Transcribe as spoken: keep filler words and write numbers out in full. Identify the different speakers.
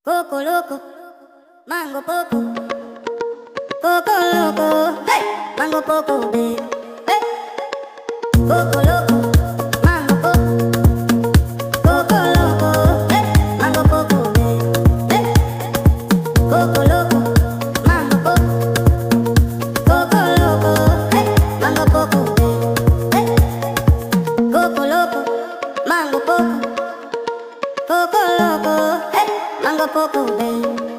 Speaker 1: Coco loco, mango poco, coco loco, hey, mango poco, baby, hey. Coco loco, mango poco, coco loco, hey, mango poco, baby, hey. Coco loco, mango poco, coco loco, hey, mango poco, baby, hey. Coco loco, mango poco, coco loco, hey, mango poco, baby.